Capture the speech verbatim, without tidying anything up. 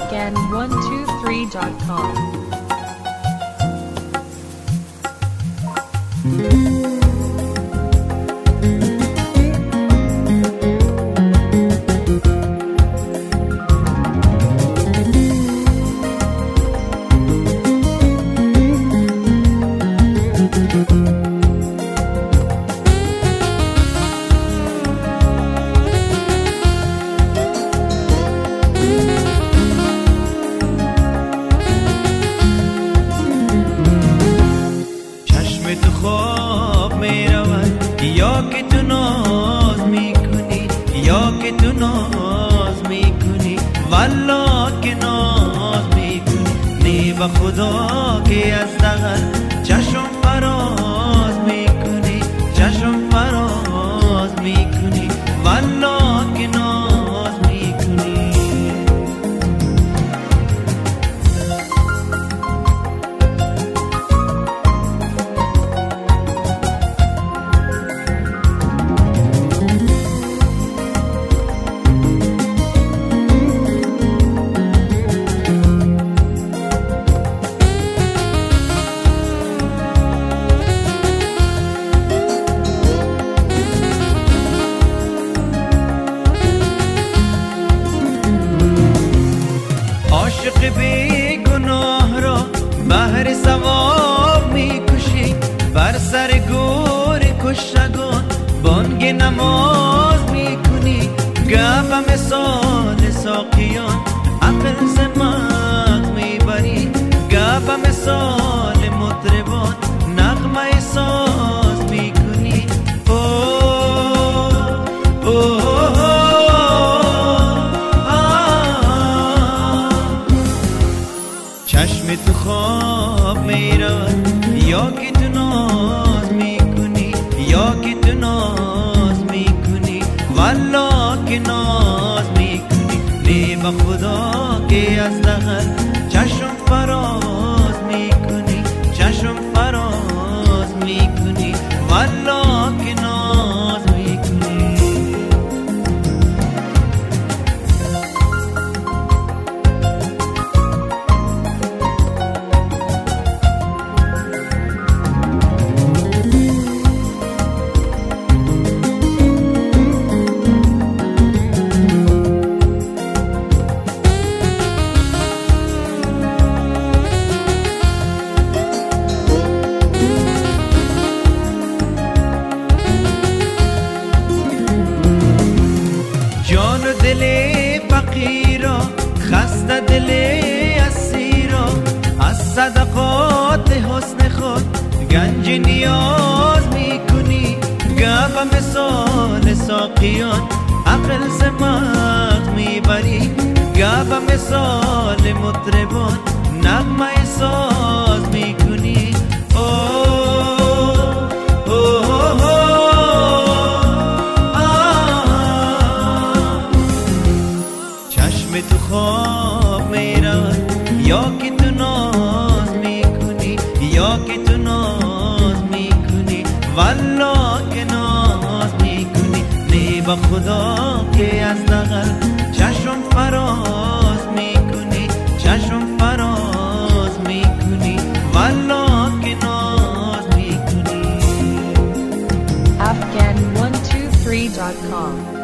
afghan one two three dot com. تو خواب می رود یا که تو ناز می کنی یا که تو ناز می کنی والله که ناز می کنی نی به خدا که از دغل چشم فراز می کنی چشم فراز می کنی والله که ناز می کنی. عاشق بی گناه را بهر ثواب می کشی بر سر گور کشتگان بانگ نماز می کنی گپ مثال ساقیان عقل زمق می بری گپ مثال مطربان نغمه ساز می کنی. اوه اوه چشم تو خواب می رود یا که تو ناز می کنی یا که تو ناز می کنی والله که ناز می کنی نی به خدا که از دغل چشم فراز می کنی چشم فراز می کنی والله که ناز می کنی. جان و دل فقیرا خسته دل اسیرا از صدقات حسن خود گنج نیاز می کنی گپ مثال ساقیان عقل زمق می بری گپ مثال مطربان نغمه ساز می کنی. اوه اوه چشم تو خواب می رود یا که تو ناز می کنی یا که تو ناز می کنی والله که ناز می کنی نی به خدا که از دغل چشم فراز می کنی چشم فراز می کنی والله که ناز می کنی. afghan one two three dot com